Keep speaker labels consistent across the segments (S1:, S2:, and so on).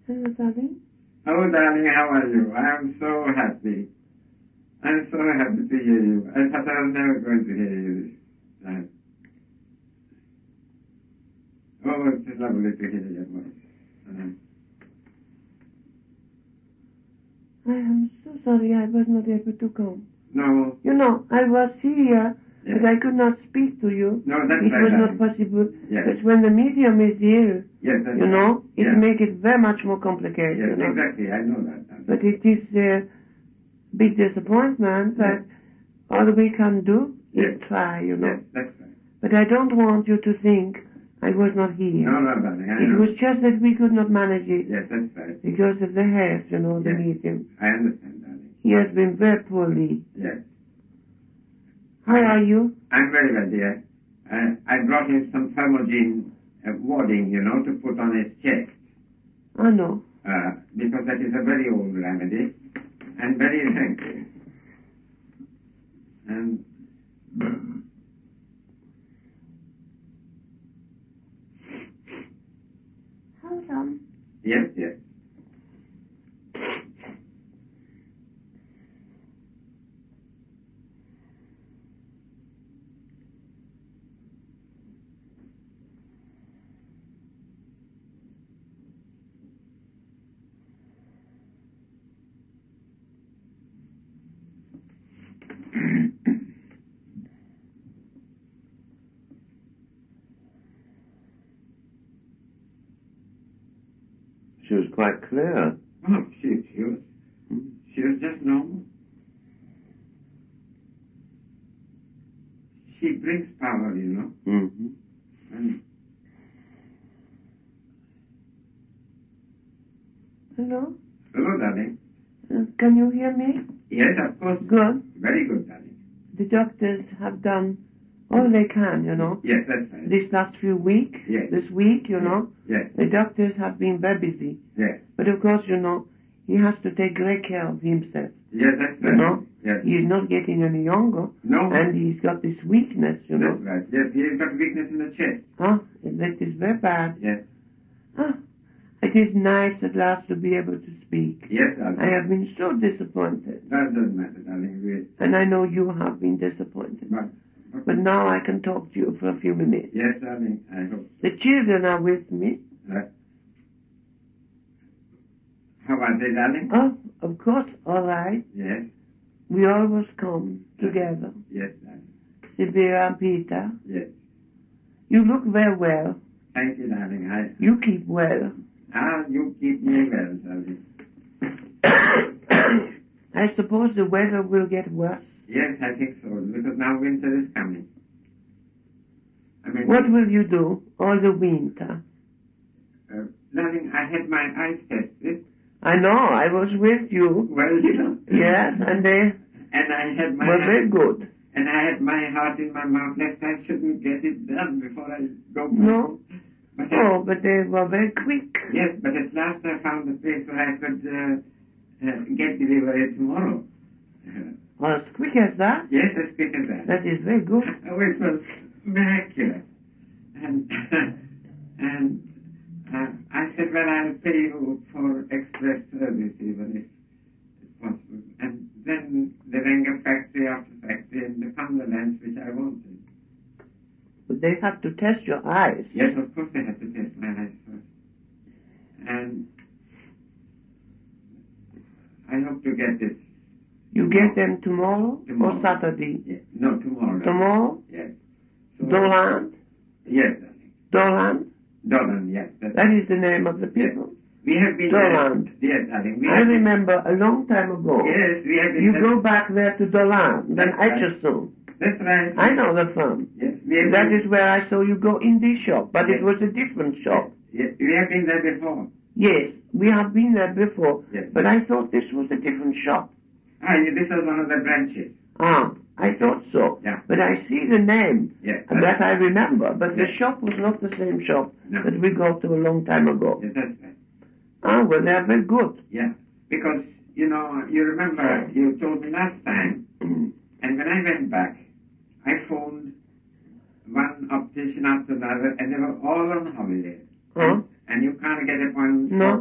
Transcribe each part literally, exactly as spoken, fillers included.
S1: Hello, darling.
S2: Oh, darling, how are you? I'm so happy. I'm so happy to hear you. I thought I was never going to hear you this time. Oh, it's lovely to hear your voice. Uh,
S1: I am so sorry I was not able to come.
S2: no.
S1: You know, I was here,
S2: Yes.
S1: but I could not speak to you.
S2: No, that's
S1: it
S2: right,
S1: was
S2: darling.
S1: not possible.
S2: Yes.
S1: But when the medium is here,
S2: Yes, that's
S1: you know,
S2: right.
S1: it
S2: Yes.
S1: makes it very much more complicated.
S2: Yes,
S1: you know?
S2: exactly. I know that. darling.
S1: But it is a big disappointment that all we can do is
S2: Yes.
S1: try, you know.
S2: Yes, that's right.
S1: But I don't want you to think I was not here.
S2: No, no, darling, I
S1: It
S2: know.
S1: was just that we could not manage it
S2: Yes, that's right.
S1: because of the health, you know, the
S2: Yes.
S1: medium.
S2: I understand, darling.
S1: He has been very poorly.
S2: Yes.
S1: How are you?
S2: I'm very well, dear. Uh, I brought him some thermogene uh, wadding, you know, to put on his chest.
S1: I know.
S2: Uh, because that is a very old remedy and very effective. And
S1: Hold on.
S2: yes, yes.
S3: She was quite clear.
S2: Oh, she, she was, she was just normal. She brings power, you know.
S3: Mm-hmm.
S2: And
S1: Hello?
S2: hello, darling.
S1: Uh, can you hear me?
S2: Yes, of course.
S1: Good.
S2: Very good, darling.
S1: The doctors have done all they can, you know.
S2: Yes, that's right.
S1: These last few weeks,
S2: Yes.
S1: this week, you know,
S2: Yes,
S1: the doctors have been very busy.
S2: yes.
S1: But of course, you know, he has to take great care of himself.
S2: Yes, that's
S1: You
S2: right.
S1: know,
S2: Yes.
S1: he's not getting any younger,
S2: No.
S1: and he's got this weakness, you know.
S2: That's right. Yes, he's got weakness in the chest.
S1: Huh? That is very bad.
S2: Yes.
S1: Huh? It is nice at last to be able to speak.
S2: Yes, darling.
S1: I have been so disappointed,
S2: That doesn't matter, darling. We,
S1: and I know you have been disappointed.
S2: but, but,
S1: But now I can talk to you for a few minutes.
S2: yes, darling, I hope.
S1: The children are with me.
S2: Uh, how are they, darling?
S1: Oh, of course, all right.
S2: Yes,
S1: We always come together.
S2: yes, darling.
S1: Sylvia and Peter.
S2: Yes.
S1: You look very well.
S2: Thank you, darling. I,
S1: You keep well.
S2: ah, you keep me well, darling.
S1: I suppose the weather will get worse.
S2: Yes, I think so, because now winter is coming. I mean,
S1: What will you do all the winter?
S2: uh, darling, I had my eyes tested.
S1: I know, I was with you.
S2: Well, you know.
S1: Yes, and they
S2: And I had my
S1: were very good.
S2: and I had my heart in my mouth, lest I shouldn't get it done before I go back.
S1: No?
S2: But
S1: Oh, but they were very quick.
S2: yes, but at last I found a place where I could uh, uh, get delivery tomorrow. Uh,
S1: Oh, as quick as that?
S2: yes, as quick as that.
S1: That is very good.
S2: Oh, it was miraculous. And and uh, I said, well, I'll pay you for express service even if it's possible. And then they rang a factory after factory and they found the lens which I wanted.
S1: But they have to test your eyes.
S2: Yes, of course they had to test my eyes first. And I hope to get it.
S1: You get them tomorrow,
S2: Tomorrow.
S1: or Saturday?
S2: Yes. No, tomorrow.
S1: Tomorrow?
S2: Yes. So,
S1: Dolan?
S2: yes, darling.
S1: Dolan?
S2: Dolan, yes. That's
S1: That is the name of the people.
S2: We have been
S1: Dolan.
S2: there. Yes, darling. We
S1: I
S2: have been-
S1: remember a long time ago.
S2: Yes, we have been
S1: You
S2: there.
S1: go back there to Dolan, then
S2: That's right.
S1: Aitchison.
S2: That's right.
S1: I know the firm.
S2: Yes, we have
S1: That
S2: been,
S1: is where I saw you go in this shop, but it
S2: Yes.
S1: was a different shop.
S2: yes, we have been there before.
S1: Yes, we have been there before,
S2: Yes.
S1: but I thought this was a different shop.
S2: Ah, yeah, this was one of the branches.
S1: Ah, I thought so.
S2: Yeah.
S1: But I see the name,
S2: Yes.
S1: and that I remember, but the
S2: Yes.
S1: shop was not the same shop
S2: No.
S1: that we got to a long time ago.
S2: Yes, that's right.
S1: Ah, well, they are very good.
S2: Yeah. Because, you know, you remember you told me last time, and when I went back, I phoned one optician after another, and they were all on holiday.
S1: Huh?
S2: And, and you can't get appointments
S1: No.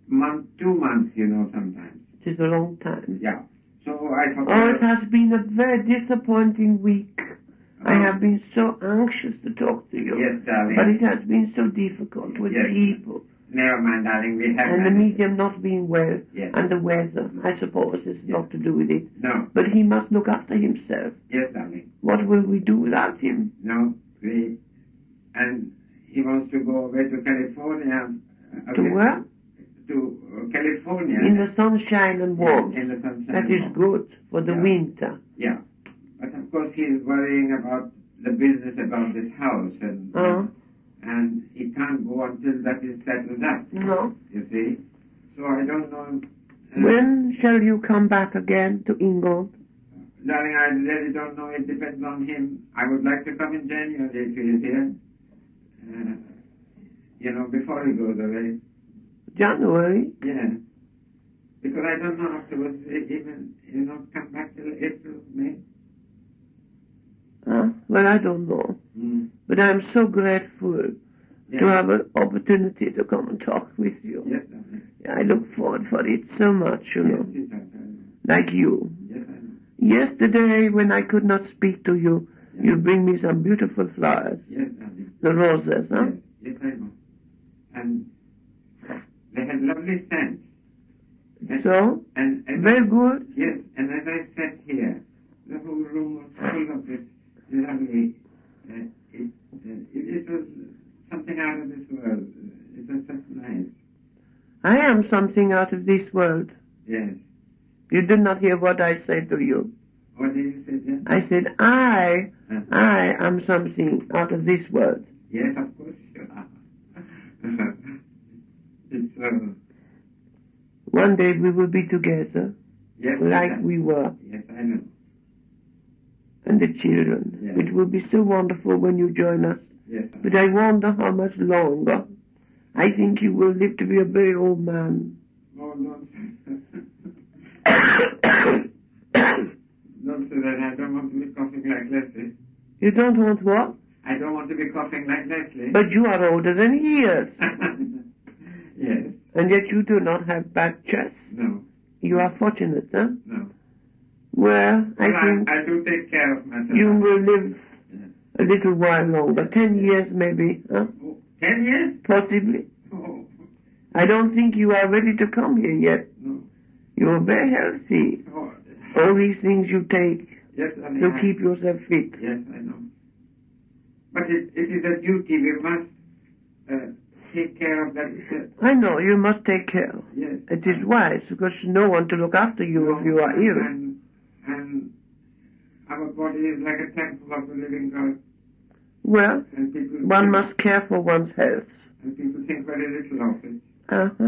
S2: month, two months, you know, sometimes.
S1: It is a long time.
S2: Yeah. So I thought...
S1: Oh, it has been a very disappointing week. I have been so anxious to talk to you.
S2: Yes, darling.
S1: But it has been so difficult with
S2: Yes.
S1: people.
S2: Never mind, darling, we have...
S1: And the
S2: managed.
S1: medium not being well.
S2: Yes.
S1: And the weather, I suppose, is
S2: Yes.
S1: not to do with it.
S2: No.
S1: But he must look after himself.
S2: Yes, darling.
S1: What will we do without him?
S2: No, we... And he wants to go away to California. uh,
S1: To
S2: okay,
S1: where?
S2: To uh, California.
S1: In the sunshine and warmth.
S2: In the sunshine.
S1: That is good for the
S2: Yeah.
S1: winter.
S2: Yeah. But of course he is worrying about the business about this house and
S1: Uh,
S2: and he can't go until that is settled up,
S1: no.
S2: you see. So I don't know. Uh,
S1: When shall you come back again to England?
S2: Darling, I really don't know. It depends on him. I would like to come in January if he is here. Uh, you know, before he goes away.
S1: January?
S2: Yeah. Because I don't know afterwards, e- even, you know, come back till April, May.
S1: Uh, well, I don't know.
S2: Mm.
S1: But I'm so grateful
S2: Yeah.
S1: to have an opportunity to come and talk with you.
S2: Yes, darling.
S1: I look forward for it so much, you
S2: Yes,
S1: know,
S2: yes, darling.
S1: like you.
S2: Yes, I know.
S1: Yesterday, when I could not speak to you,
S2: Yeah.
S1: you bring me some beautiful flowers,
S2: Yes, darling.
S1: the roses, huh?
S2: Yes, yes, I know. And they had lovely scent. And,
S1: So,
S2: and, and
S1: very good.
S2: Yes, and as I sat here, the whole room was full of this lovely. Uh, it, uh, it, it was something out of this world. It was just nice.
S1: I am something out of this world.
S2: Yes.
S1: You did not hear what I said to you.
S2: What did you say, Jen?
S1: I said, I,
S2: Uh,
S1: I am something out of this world.
S2: yes, of course you are. it's uh,
S1: One day we will be together,
S2: yes,
S1: like
S2: yes,
S1: we were,
S2: yes, I know.
S1: and the children.
S2: Yes.
S1: It will be so wonderful when you join us.
S2: Yes, I
S1: But I wonder how much longer. I think you will live to be a very old man.
S2: Oh, don't don't say that. I don't want to be coughing like Leslie.
S1: You don't want what?
S2: I don't want to be coughing like Leslie.
S1: But you are older than he is.
S2: yes.
S1: And yet you do not have bad chest.
S2: No.
S1: You are fortunate, huh?
S2: No.
S1: Well, I
S2: Well,
S1: think
S2: I, I do take care of myself.
S1: you will live
S2: Yeah.
S1: a little while longer. Ten years maybe, huh?
S2: Oh, ten years?
S1: Possibly.
S2: Oh,
S1: I don't think you are ready to come here yet.
S2: no.
S1: You are very healthy.
S2: Oh,
S1: All these things you take
S2: yes, I mean,
S1: to
S2: I-
S1: keep yourself fit.
S2: Yes, I know. But it, it is a duty. We must uh, take care of that. Uh,
S1: I know, you must take care.
S2: yes.
S1: It is wise, because no one to look after you if you are ill.
S2: And, and our body is like a temple of the living God.
S1: Well,
S2: And people
S1: one
S2: think,
S1: must care for one's health.
S2: And people think very little of it.
S1: Uh-huh.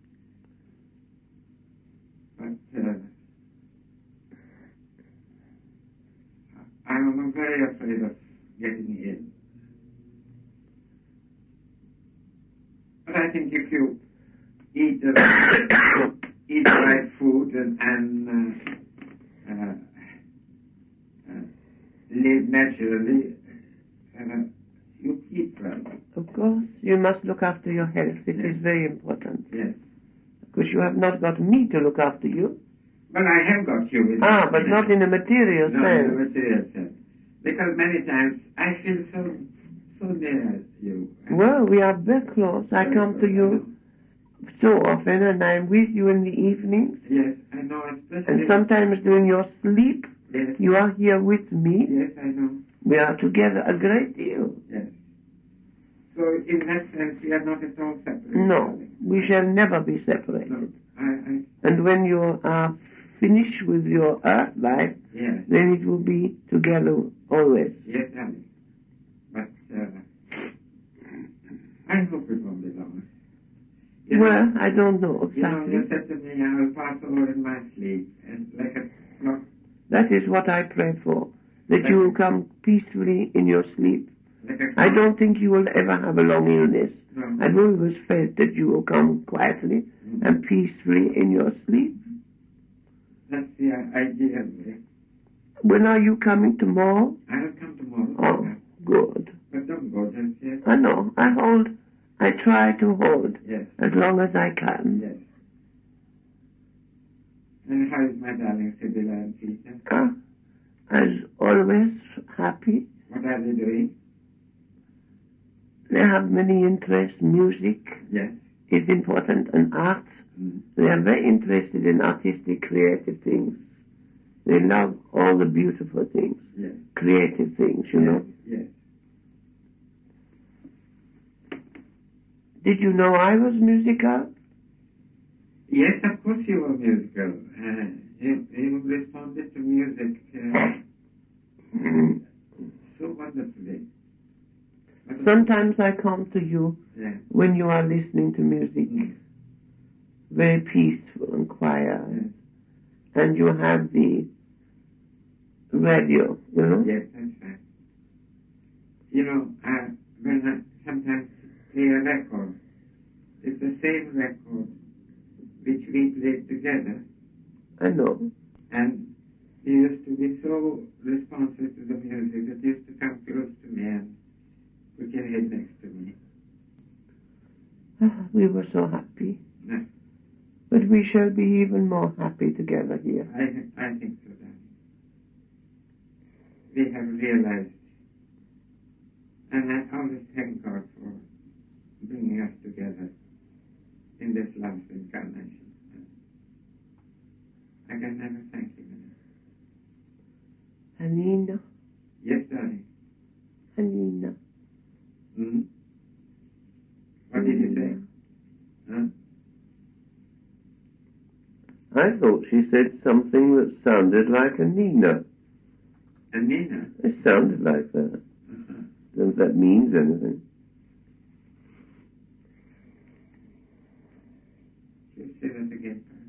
S2: But uh, I'm very afraid of getting ill. But I think if you eat the right, eat the right food and, and uh, uh, uh, live naturally, uh, you keep well.
S1: Of course, you must look after your health. It
S2: Yes.
S1: is very important.
S2: Yes.
S1: Because you have not got me to look after you.
S2: But I have got you. In
S1: Ah, but not in a material
S2: No, in
S1: sense.
S2: the material sense. Because many times I feel so so near you.
S1: Well, we are very close. I come to you so often, and I'm with you in the evenings.
S2: Yes, I know. Especially.
S1: And sometimes during your sleep,
S2: Yes,
S1: you are here with me.
S2: yes, I know.
S1: We are together a great deal.
S2: Yes. So in that sense, we are not at all separate.
S1: No, we shall never be separated.
S2: No, I, I,
S1: And when you are finished with your earth life,
S2: yes,
S1: then it will be together always.
S2: yes, darling. But uh, I hope it won't be long. You know-
S1: Well, I don't know
S2: You know,
S1: exactly.
S2: you said to me, I will pass over in my sleep, and like a clock.
S1: That is what I pray for, that you will come peacefully in your sleep.
S2: Like a clock.
S1: I don't think you will ever have a long illness.
S2: No.
S1: I've always felt that you will come quietly
S2: Mhm.
S1: and peacefully in your sleep.
S2: That's the uh, idea. Really.
S1: When are you coming tomorrow?
S2: I will come tomorrow.
S1: Oh, good.
S2: But don't go just yet.
S1: I know. I hold, I try to hold
S2: Yes.
S1: as long as I can.
S2: Yes. And how is my darling Sibylla and Peter?
S1: Uh, as always, happy.
S2: What are they doing?
S1: They have many interests. Music
S2: Yes.
S1: is important, and art.
S2: Mm.
S1: They are very interested in artistic, creative things. They love all the beautiful things,
S2: Yes.
S1: creative things, you
S2: Yes.
S1: know.
S2: Yes.
S1: Did you know I was musical?
S2: Yes, of course you were musical. Uh, you, you responded to music uh,
S1: Mm.
S2: so wonderfully. But-
S1: Sometimes I come to you
S2: Yeah.
S1: when you are listening to music,
S2: Mm.
S1: very peaceful and quiet,
S2: Yes.
S1: and you have the radio, you know.
S2: Yes, that's right. You know, uh, when I sometimes play a record, it's the same record which we played together,
S1: I know.
S2: and you used to be so responsive to the music that you used to come close to me and put your head next to me.
S1: Ah, we were so happy.
S2: No,
S1: But we shall be even more happy together here.
S2: I, I think so, darling. We have realized, and I always thank God for bringing us together in this last incarnation. I can never thank him enough.
S1: Anina,
S2: Yes, darling.
S1: Anina.
S2: Hmm? What did you say? Huh?
S3: I thought she said something that sounded like a Nina.
S2: And Nina?
S3: It sounded like that.
S2: Uh-huh.
S3: I don't know if that means anything.
S2: Just say that again, Pat.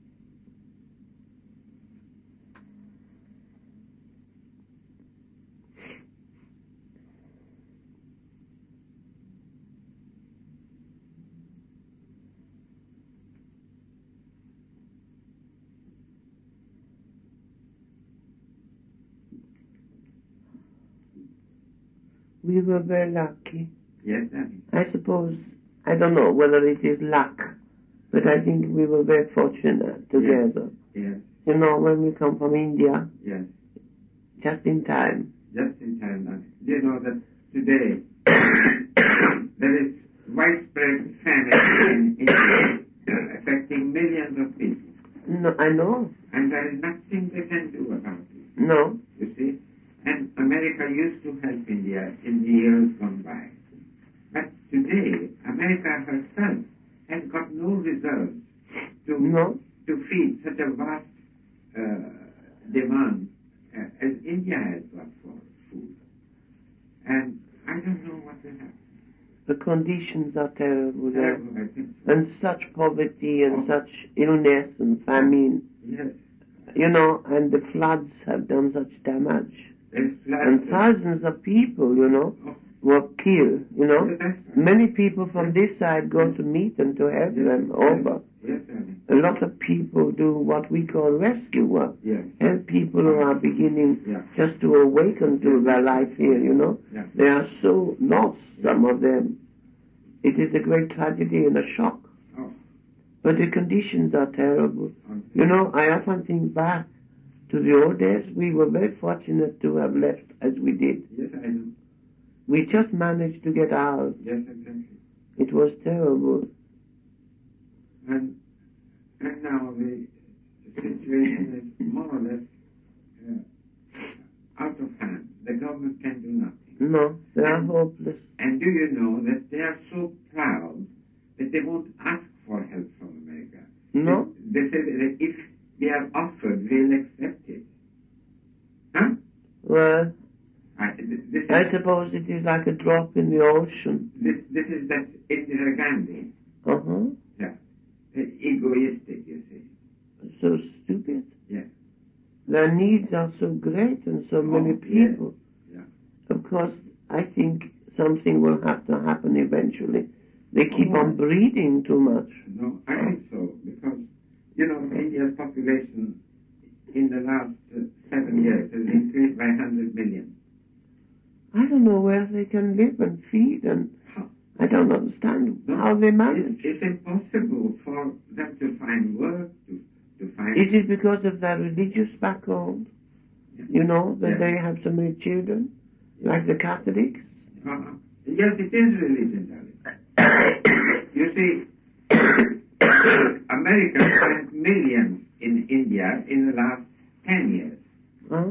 S1: We were very lucky.
S2: Yes, darling.
S1: I suppose, I don't know whether it is luck, but I think we were very fortunate together.
S2: Yes,
S1: You know, when we come from India,
S2: yes.
S1: just in time.
S2: Just in time, darling. Do you know that today there is widespread famine in India, affecting millions of people,
S1: No, I know.
S2: and there is nothing they can do about it.
S1: No.
S2: You see? And America used to help India in the years gone by. But today, America herself has got no reserves to,
S1: No.
S2: to feed such a vast uh, demand uh, as India has got for food. And I don't know what will happen.
S1: The conditions are terrible there.
S2: Terrible, I think so.
S1: And such poverty and
S2: Oh.
S1: such illness and famine,
S2: Yes.
S1: you know, and the floods have done such damage.
S2: There's floods.
S1: And thousands of people, you know,
S2: Oh,
S1: were killed, you know.
S2: yes, that's right.
S1: Many people from this side go to meet them to help them over.
S2: Yes, darling.
S1: A lot of people do what we call rescue work.
S2: Yes.
S1: Help people who are beginning
S2: Yeah.
S1: just to awaken to their life here, you know.
S2: Yeah.
S1: They are so lost, some of them. It is a great tragedy and a shock.
S2: Oh,
S1: But the conditions are terrible.
S2: okay.
S1: You know, I often think back to the old days. We were very fortunate to have left as we did.
S2: Yes, I know.
S1: We just managed to get out.
S2: Yes, exactly.
S1: It was terrible.
S2: And, and now the situation is more or less uh, out of hand. The government can do nothing.
S1: No, they are hopeless.
S2: And do you know that they are so proud that they won't ask for help from America?
S1: No?
S2: They, they say that if we are offered, we'll accept it. Huh?
S1: Well,
S2: I, this, is,
S1: I suppose it is like a drop in the ocean.
S2: this, this is that Indira Gandhi.
S1: Uh-huh.
S2: Yeah. Uh, egoistic, you see.
S1: So stupid.
S2: Yes.
S1: Their needs are so great and so
S2: Oh,
S1: many
S2: yes.
S1: people.
S2: Yeah.
S1: Of course, I think something will have to happen eventually. They keep
S2: Oh.
S1: on breeding too much.
S2: No, I think so, because, you know, India's population in the last uh, seven years has increased by one hundred million.
S1: I don't know where they can live and feed and
S2: How?
S1: I don't understand
S2: No,
S1: how they manage.
S2: It's, it's impossible for them to find work, to, to find...
S1: Is it because of their religious background?
S2: Yeah.
S1: You know, that
S2: Yeah.
S1: they have so many children, like the Catholics?
S2: Uh, yes, it is religion, darling. You see, America spent millions in India in the last ten years.
S1: Huh?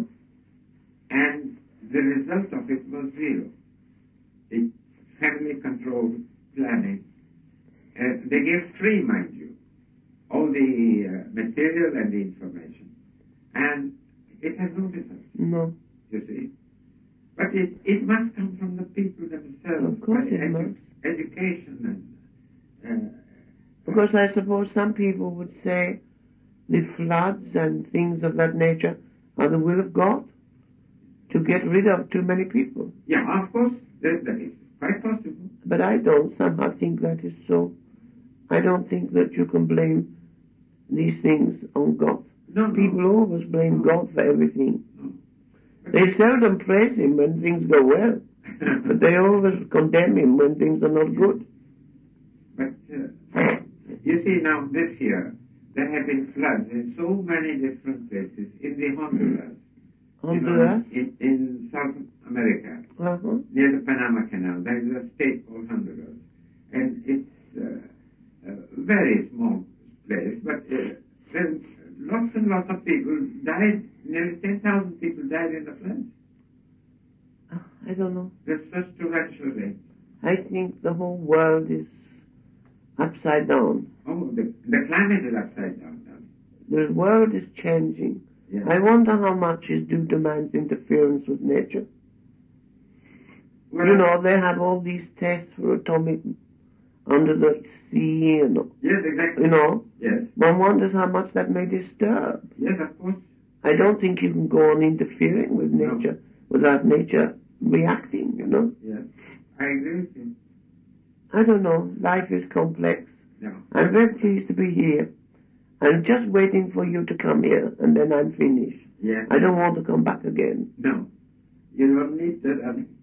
S2: And the result of it was zero. It's family-controlled planning. Uh, they gave free, mind you, all the uh, material and the information. And it has no result,
S1: No.
S2: you see. But it, it must come from the people themselves.
S1: Of course
S2: by
S1: it must.
S2: Education and... Uh,
S1: Because I suppose some people would say the floods and things of that nature are the will of God to get rid of too many people.
S2: yeah, of course, that, that is quite possible.
S1: But I don't somehow think that is so. I don't think that you can blame these things on God.
S2: No, no.
S1: People always blame
S2: No.
S1: God for everything.
S2: No.
S1: They seldom praise Him when things go well, but they always condemn Him when things are not good.
S2: But uh, you see now this year, there have been floods in so many different places in the Honduras.
S1: Honduras?
S2: You know, in, in South America,
S1: Uh-huh.
S2: near the Panama Canal, there is a state called Honduras. And it's uh, a very small place, but uh, then lots and lots of people died, nearly ten thousand people died in the floods.
S1: I don't know.
S2: There's such torrential rain.
S1: I think the whole world is upside down.
S2: Oh, the, the climate is upside down now.
S1: The world is changing.
S2: Yeah.
S1: I wonder how much is due to man's interference with nature.
S2: Well,
S1: You know, they have all these tests for atomic under the sea and,
S2: Yes, exactly.
S1: you know,
S2: Yes.
S1: one wonders how much that may disturb.
S2: Yes, of course.
S1: I don't think you can go on interfering with
S2: No.
S1: nature without nature reacting, you know.
S2: Yes. I agree with you.
S1: I don't know. Life is complex.
S2: No.
S1: I'm very pleased to be here. I'm just waiting for you to come here, and then I'm finished.
S2: Yes.
S1: I don't want to come back again.
S2: No. You don't need that. I mean,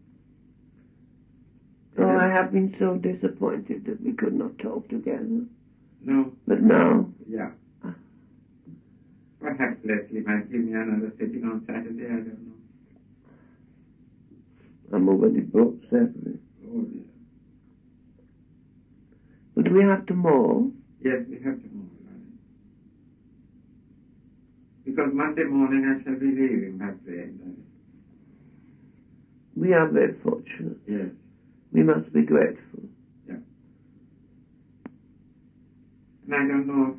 S1: Oh, I have been so disappointed that we could not talk together.
S2: No.
S1: But now,
S2: Yeah. Perhaps Leslie might give me another sitting on Saturday. I don't know.
S1: I'm already booked Saturday.
S2: Oh, yeah.
S1: But we have tomorrow.
S2: Yes, we have tomorrow. Darling. Because Monday morning I shall be leaving that way. Darling.
S1: We are very fortunate.
S2: Yes.
S1: We must be grateful.
S2: Yeah. And I don't know.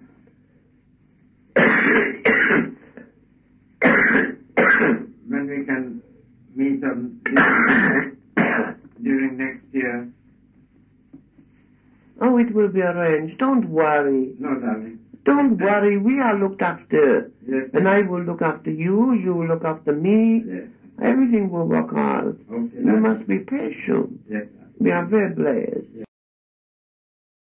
S2: When we can meet on during next year.
S1: Oh, it will be arranged. Don't worry.
S2: No, darling.
S1: Don't worry. We are looked after.
S2: Yes.
S1: And I will look after you. You will look after me.
S2: Yes.
S1: Everything will work out.
S2: Okay.
S1: You must be patient.
S2: Yes.
S1: We are very blessed.
S2: Yes.